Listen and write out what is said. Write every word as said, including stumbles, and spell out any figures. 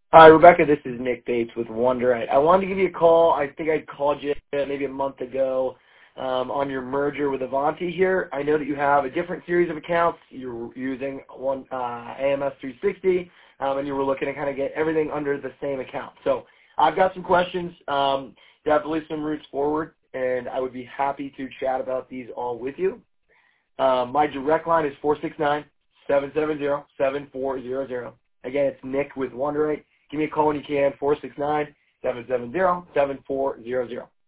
Hi, Rebecca. This is Nick Bates with Wonderite. I wanted to give you a call. I think I called you maybe a month ago um, on your merger with Avanti here. I know that you have a different series of accounts. You're using one uh, A M S three sixty, um, and you were looking to kind of get everything under the same account. So I've got some questions, um, definitely some routes forward, and I would be happy to chat about these all with you. Um, my direct line is four six nine, seven seven zero, seven four zero zero. Again, it's Nick with Wonderite. Give me a call when you can, four six nine, seven seven zero, seven four zero zero.